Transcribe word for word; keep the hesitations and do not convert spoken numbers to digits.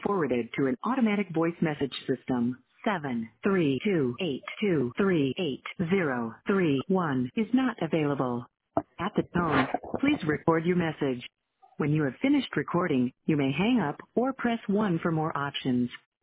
forwarded to an automatic voice message system. Seven three two eight two three eight zero three one is not available. At the tone, please record your message. When you have finished recording, you may hang up or press one for more options.